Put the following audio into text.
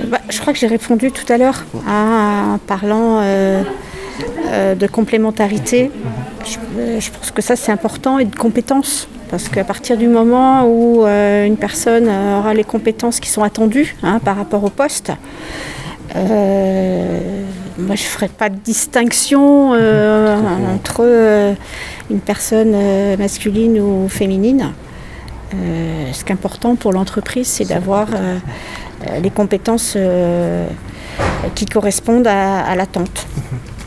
Je crois que j'ai répondu tout à l'heure en parlant de complémentarité. Je pense que ça c'est important et de compétences. Parce qu'à partir du moment où une personne aura les compétences qui sont attendues par rapport au poste, moi je ne ferai pas de distinction entre une personne masculine ou féminine. Ce qui est important pour l'entreprise, c'est d'avoir les compétences qui correspondent à l'attente.